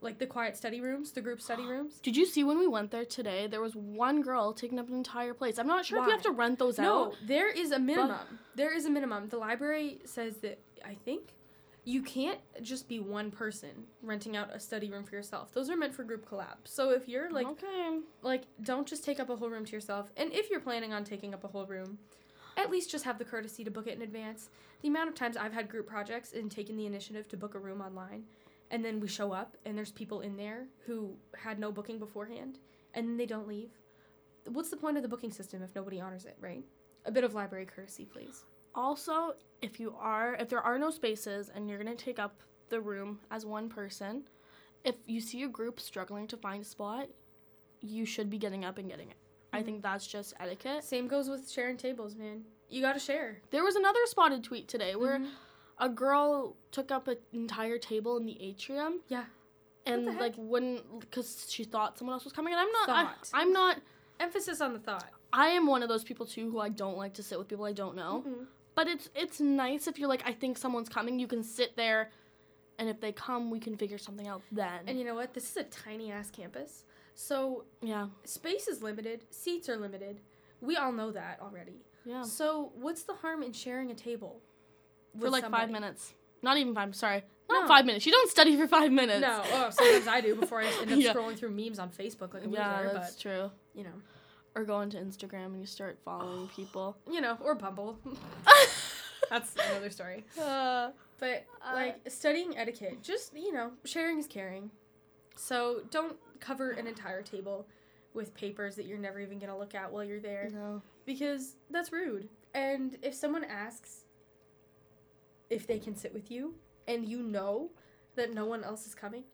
like the quiet study rooms, the group study rooms. Did you see when we went there today? There was one girl taking up an entire place. I'm not sure if you Why? have to rent those No, out. there is a minimum. There is a minimum. The library says that, I think, you can't just be one person renting out a study room for yourself. Those are meant for group collabs. So if you're like, Okay. like, don't just take up a whole room to yourself. And if you're planning on taking up a whole room, at least just have the courtesy to book it in advance. The amount of times I've had group projects and taken the initiative to book a room online, and then we show up and there's people in there who had no booking beforehand, and then they don't leave. What's the point of the booking system if nobody honors it, right? A bit of library courtesy, please. Also, if you are, if there are no spaces and you're going to take up the room as one person, if you see a group struggling to find a spot, you should be getting up and getting it. Mm-hmm. I think that's just etiquette. Same goes with sharing tables, man. You gotta share. There was another spotted tweet today where Mhm. a girl took up an entire table in the atrium. Yeah. And, What the like, heck? wouldn't, because she thought someone else was coming. And I'm not, I, Thought. I'm not, Emphasis on the thought. I am one of those people, too, who I don't like to sit with people I don't know. Mhm. But it's it's nice if you're like, I think someone's coming, you can sit there, and if they come, we can figure something out then. And you know what? This is a tiny-ass campus. So yeah. space is limited. Seats are limited. We all know that already. Yeah. So what's the harm in sharing a table? For with like somebody? five minutes. Not even five, sorry. Not No. five minutes. You don't study for five minutes. No. Oh, sometimes I do before I end up Yeah. scrolling through memes on Facebook like a Yeah, loser. that's But, true. you know. Or go into Instagram and you start following people. You know, or Bumble. That's another story. Uh, But, Uh, like, studying etiquette, just, you know, sharing is caring. So don't cover an entire table with papers that you're never even going to look at while you're there. no. Because that's rude. And if someone asks if they can sit with you, and you know that no one else is coming,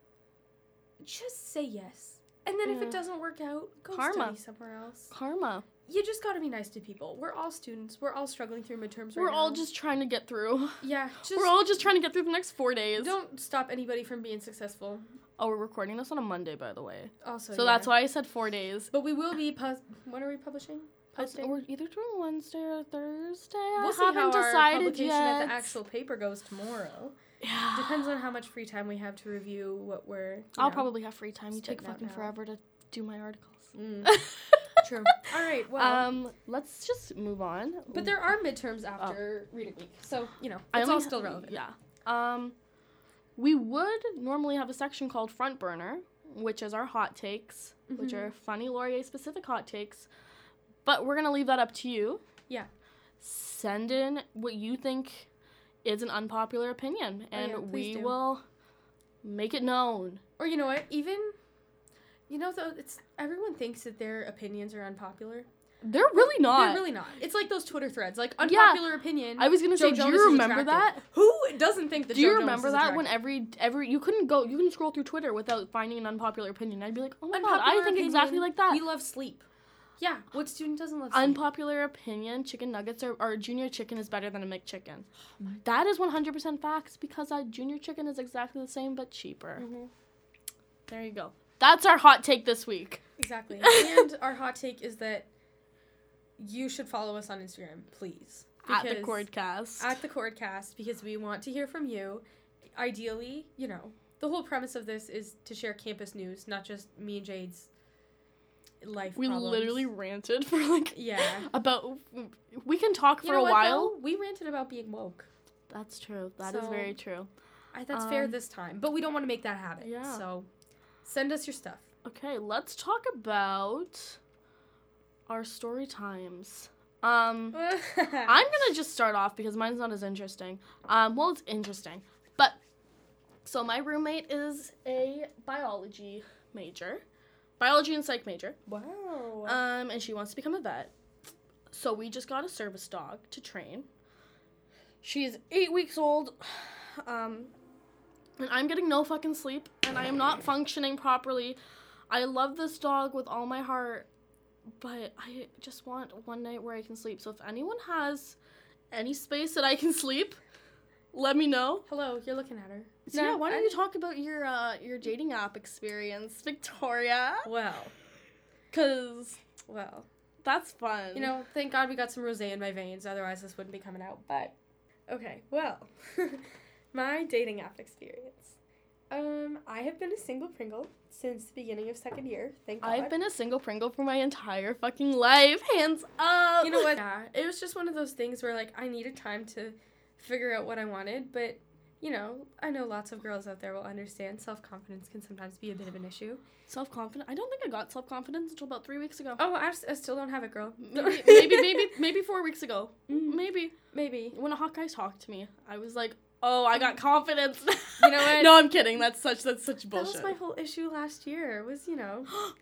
just say yes. And then if Yeah. it doesn't work out, go Karma. study somewhere else. Karma. You just gotta be nice to people. We're all students. We're all struggling through midterms right We're all now. just trying to get through. Yeah, just We're all just trying to get through the next four days. don't stop anybody from being successful. Oh, we're recording this on a Monday, by the way. Also, So yeah. that's why I said four days. But we will be pos- when are we publishing? I- Posting? We're either doing Wednesday or Thursday. We'll I see haven't how our decided publication yet. at the actual paper goes tomorrow. Yeah. Depends on how much free time we have to review what we're. you I'll know. probably have free time. You take spitting out fucking now. forever to do my articles. Mm, true. All right. Well, um, let's just move on. but there are midterms after reading week, so you know I it's only all ha- still relevant. Yeah. Um, we would normally have a section called Front Burner, which is our hot takes, which Mhm. are funny Laurier specific hot takes. But we're gonna leave that up to you. Yeah. Send in what you think is an unpopular opinion, Oh, and yeah, we please do. will make it known. Or you know what? Even, you know, though it's everyone thinks that their opinions are unpopular. They're really not. They're really not. It's like those Twitter threads, like Yeah. unpopular opinion. I was gonna say, Joe do Jonas you is remember attractive. that? Who doesn't think that? Do Joe you Jonas remember is that when attractive? every every you couldn't go you couldn't scroll through Twitter without finding an unpopular opinion? I'd be like, oh my god, I Unpopular think exactly opinion, like that. We love sleep. Yeah, what student doesn't love sleep? Unpopular opinion: chicken nuggets or, or junior chicken is better than a McChicken. That is one hundred percent facts because a junior chicken is exactly the same but cheaper. Mhm. There you go. That's our hot take this week. Exactly. And our hot take is that you should follow us on Instagram, please. At the Because- Cordcast. At the Cordcast, because we want to hear from you. Ideally, you know, the whole premise of this is to share campus news, not just me and Jade's life we problems. literally ranted for like Yeah. about. We can talk You for know a what, while. though? We ranted about being woke. That's true. That is So- very true. I, that's fair Um, this time, but we don't want to make that a habit. Yeah. So send us your stuff. Okay, let's talk about our story times. Um. I'm gonna just start off because mine's not as interesting. Um, well, it's interesting, but so my roommate is a biology major, biology and psych major. Wow. Um, and she wants to become a vet. So we just got a service dog to train. She's eight weeks old. Um, and I'm getting no fucking sleep, and I am not functioning properly. I love this dog with all my heart. But I just want one night where I can sleep. So if anyone has any space that I can sleep, let me know. Hello, you're looking at her. So yeah, No, why don't I- you talk about your uh, your dating app experience, Victoria? Well, Cause well. that's fun. You know, thank God we got some rosé in my veins, otherwise this wouldn't be coming out. But, okay, well, my dating app experience. Um, I have been a single Pringle since the beginning of second year. Thank God. I've been a single Pringle for my entire fucking life. Hands up. You know what? Yeah, it was just one of those things where, like, I needed time to figure out what I wanted, but, you know, I know lots of girls out there will understand self-confidence can sometimes be a bit of an issue. Self-confident? I don't think I got self-confidence until about three weeks ago. Oh, I, I still don't have it, girl. Maybe, maybe, maybe, maybe four weeks ago. Mm. Maybe. Maybe. When a hot guy talked to me, I was like, oh, I got confidence. You know what? No, I'm kidding. That's such, that's such bullshit. That was my whole issue last year, was, you know.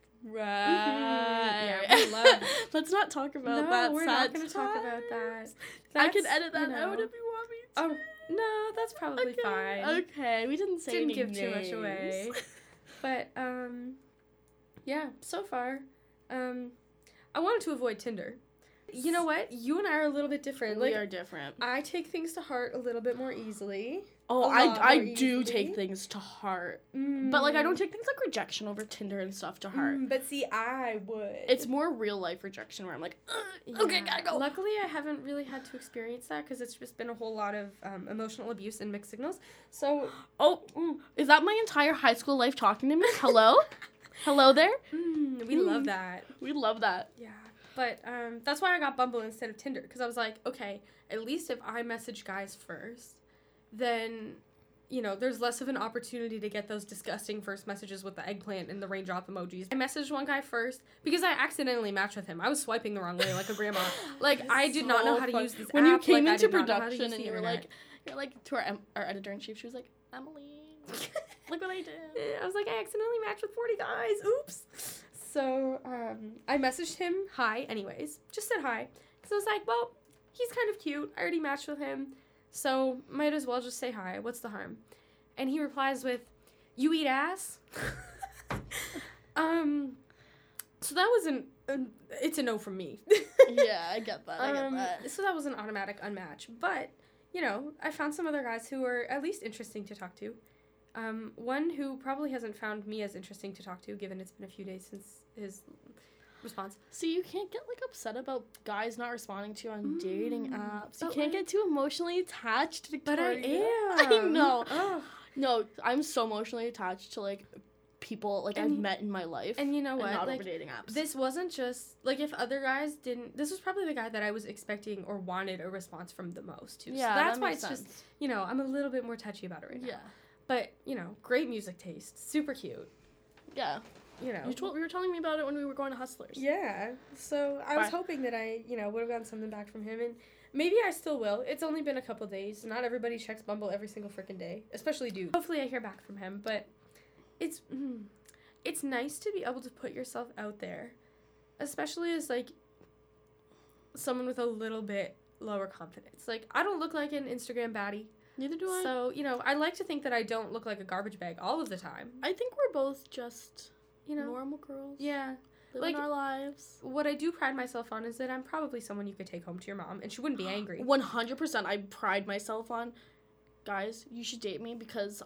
Right. Yeah, we love. Let's not talk about No, that. we're sad not going to talk about that. I can That's, edit that you know, out if you want me to. Oh, no, that's probably okay. fine. Okay, we didn't say Didn't any give too much names. away. But, um, yeah, so far, um, I wanted to avoid Tinder. You know what? You and I are a little bit different. We Like, are different. I take things to heart a little bit more easily. Oh, a lot I, I more do easily. take things to heart. Mm. But, like, I don't take things like rejection over Tinder and stuff to heart. Mm, but see, I would. It's more real life rejection where I'm like, "Ugh, okay, Yeah. gotta go. Luckily, I haven't really had to experience that because it's just been a whole lot of um, emotional abuse and mixed signals. So, Oh, mm, is that my entire high school life talking to me? Hello? Hello there? mm, we Mm. love that. We love that. Yeah. But um, that's why I got Bumble instead of Tinder because I was like, okay, at least if I message guys first, then, you know, there's less of an opportunity to get those disgusting first messages with the eggplant and the raindrop emojis. I messaged one guy first because I accidentally matched with him. I was swiping the wrong way like a grandma. Like, I did not know how to fun. use this When app. you came like, I into did not know how to production use and the you were internet. like, you're like, to our, em- our editor-in-chief, she was like, Emily, look what I did. I was like, I accidentally matched with forty guys. Oops. So, um, I messaged him, hi, anyways. Just said hi. Because I was like, well, he's kind of cute. I already matched with him. So, might as well just say hi. What's the harm? And he replies with, you eat ass? um, so that was an, an, it's a no from me. Yeah, I get that, I get Um, that. So that was an automatic unmatch. But, you know, I found some other guys who were at least interesting to talk to. Um, one who probably hasn't found me as interesting to talk to, given it's been a few days since his response. See, you can't get, like, upset about guys not responding to you on dating Mm, apps. You but, can't like- get too emotionally attached, But I Victoria. am. I know. Ugh. No, I'm so emotionally attached to, like, people, like, And I've y- met in my life. And you know and what? not Like, over dating apps. this wasn't just, like, if other guys didn't, this was probably the guy that I was expecting or wanted a response from the most, too. yeah, so that's that why makes it's sense. just, you know, I'm a little bit more touchy about it right now. Yeah. But, you know, great music taste. Super cute. Yeah. You know. You told, you were telling me about it when we were going to Hustlers. Yeah. So I was Bye. hoping that I, you know, would have gotten something back from him, and maybe I still will. It's only been a couple days. Not everybody checks Bumble every single freaking day, especially dudes. Hopefully I hear back from him, but it's mm, it's nice to be able to put yourself out there, especially as like someone with a little bit lower confidence. Like, I don't look like an Instagram baddie. Neither do I. So, you know, I like to think that I don't look like a garbage bag all of the time. I think we're both just, You know? normal girls. Yeah. Living like- our lives. What I do pride myself on is that I'm probably someone you could take home to your mom and she wouldn't be angry. one hundred percent I pride myself on. Guys, you should date me because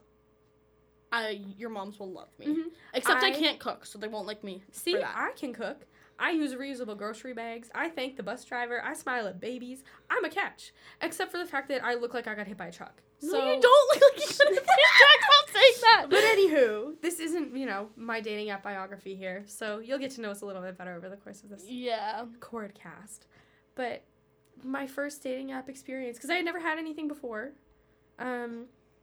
I your moms will love me. Mhm. Except I, I- can't cook, so they won't like me. See, for that. I can cook. I use reusable grocery bags. I thank the bus driver. I smile at babies. I'm a catch. Except for the fact that I look like I got hit by a truck. No, So you don't look like you should have Stop saying that. But anywho, this isn't, you know, my dating app biography here. So you'll get to know us a little bit better over the course of this Yeah. Cordcast. But my first dating app experience, because I had never had anything before. Um,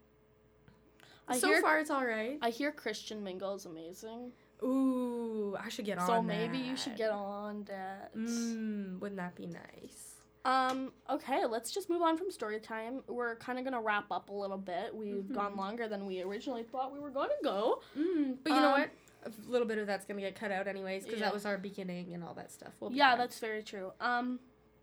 I so hear far it's all right. I hear Christian Mingle is amazing. Ooh, I should get on So maybe you that. should get on that. Mmm, wouldn't that be nice? Um, okay, let's just move on from story time. We're kind of going to wrap up a little bit. We've Mhm. gone longer than we originally thought we were going to go. Mm, but you know Um, what? A little bit of that's going to get cut out anyways because Yeah. that was our beginning and all that stuff. We'll be Yeah, fine. that's very true. Um,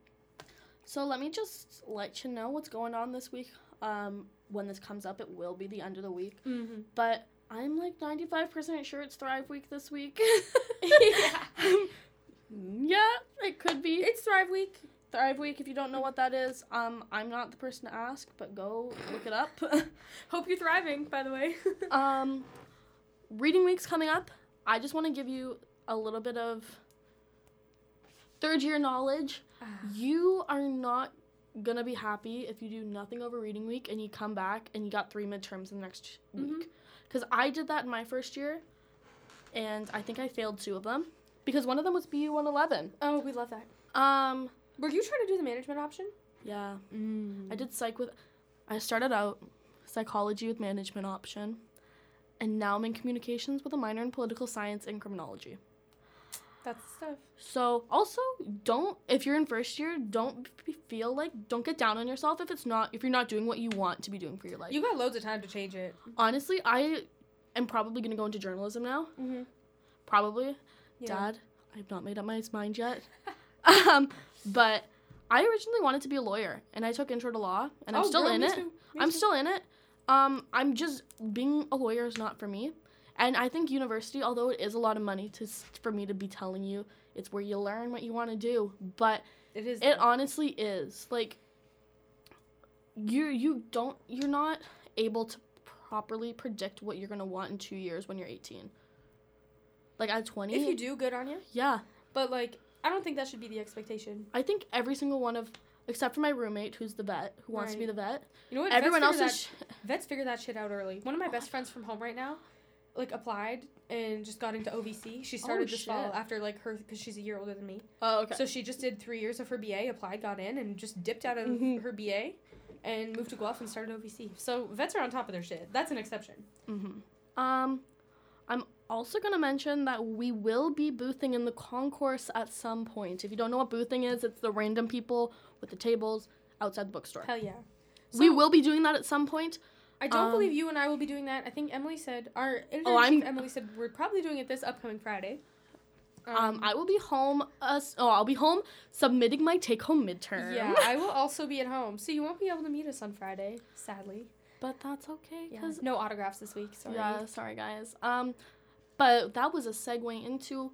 so let me just let you know what's going on this week. Um, when this comes up, it will be the end of the week. Mm-hmm. But I'm like ninety-five percent sure it's Thrive Week this week. Yeah. Yeah, it could be. It's Thrive Week. Thrive Week, if you don't know what that is, um, I'm not the person to ask, but go look it up. Hope you're thriving, by the way. um, reading week's coming up. I just want to give you a little bit of third year knowledge. You are not gonna be happy if you do nothing over reading week and you come back and you got three midterms in the next Mhm. week. Because I did that in my first year, and I think I failed two of them because one of them was B U one eleven. Oh, we love that. Um, Were you trying to do the management option? yeah, Mm. I did psych with. I started out psychology with management option, and now I'm in communications with a minor in political science and criminology. That's the stuff. So also don't, if you're in first year, don't f- feel like, don't get down on yourself if it's not, if you're not doing what you want to be doing for your life. You got loads of time to change it. Honestly, I am probably going to go into journalism now. Mm-hmm. Probably. Yeah. Dad, I've not made up my mind yet. um, but I originally wanted to be a lawyer, and I took intro to law, and I'm Oh, still girl, in me it. too. Me I'm too. still in it. Um, I'm just, being a lawyer is not for me. And I think university, although it is a lot of money to s- for me to be telling you, it's where you learn what you want to do. But It is. it honestly is. Like, you you don't, you're not able to properly predict what you're going to want in two years when you're eighteen. Like, at twenty, If you do, good on you. yeah. But, like, I don't think that should be the expectation. I think every single one of, except for my roommate, who's the vet, who wants to be Right. the vet, You know what? everyone vets else figure is... that, vets figure that shit out early. One of my best friends from home right now, like, applied and just got into O V C. She started Oh, this shit. fall after, like, her, because she's a year older than me. Oh, okay. So she just did three years of her B A, applied, got in, and just dipped out of Mhm. her B A and moved to Guelph and started O V C. So vets are on top of their shit. That's an exception. Mm-hmm. Um, I'm also going to mention that we will be boothing in the concourse at some point. If you don't know what boothing is, it's the random people with the tables outside the bookstore. Hell yeah. we So- will be doing that at some point. I don't Um, believe you and I will be doing that. I think Emily said, our editor Oh, in chief, I'm- Emily said, we're probably doing it this upcoming Friday. Um, I will be home. Uh, s- oh, I'll be home submitting my take-home midterm. Yeah, I will also be at home, so you won't be able to meet us on Friday, sadly. But that's okay, Yeah. because No autographs this week, sorry. yeah, sorry guys. Um, but that was a segue into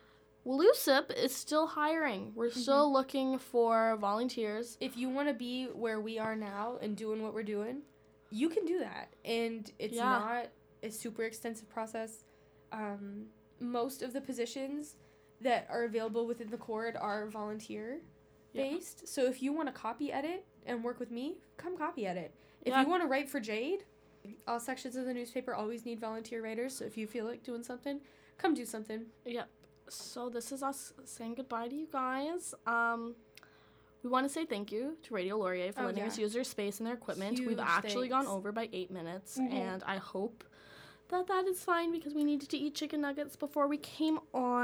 Walusip is still hiring. We're Mm-hmm. still looking for volunteers. If you want to be where we are now and doing what we're doing, you can do that. And it's Yeah. not a super extensive process. Um, most of the positions that are available within the Cord are volunteer based. So if you want to copy edit and work with me, come copy edit. If Yeah. you want to write for Jade, all sections of the newspaper always need volunteer writers. So if you feel like doing something, come do something. Yep. So this is us saying goodbye to you guys. Um, we want to say thank you to Radio Laurier for Oh, letting yeah. us use their space and their equipment. We've Huge actually gone thanks. over by eight minutes, Mhm. and I hope that that is fine because we needed to eat chicken nuggets before we came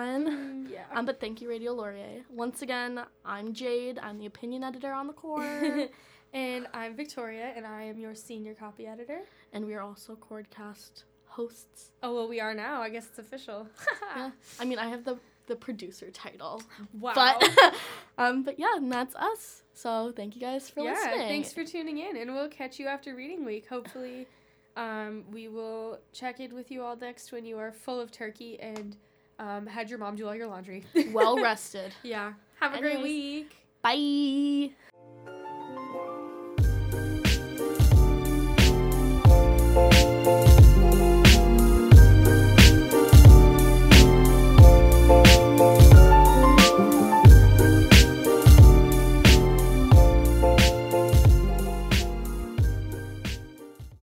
on. Yeah. Um, but thank you, Radio Laurier. Once again, I'm Jade. I'm the opinion editor on the Cord, And I'm Victoria, and I am your senior copy editor. and we are also Cordcast hosts. Oh, well, we are now. I guess it's official. Yeah. I mean, I have the the producer title, Wow. but um, but yeah, and that's us. So thank you guys for yeah, listening. thanks for tuning in, and we'll catch you after reading week. Hopefully, um, we will check in with you all next when you are full of turkey and um, had your mom do all your laundry. Well rested. Yeah. Have a great Anyways. week. Bye.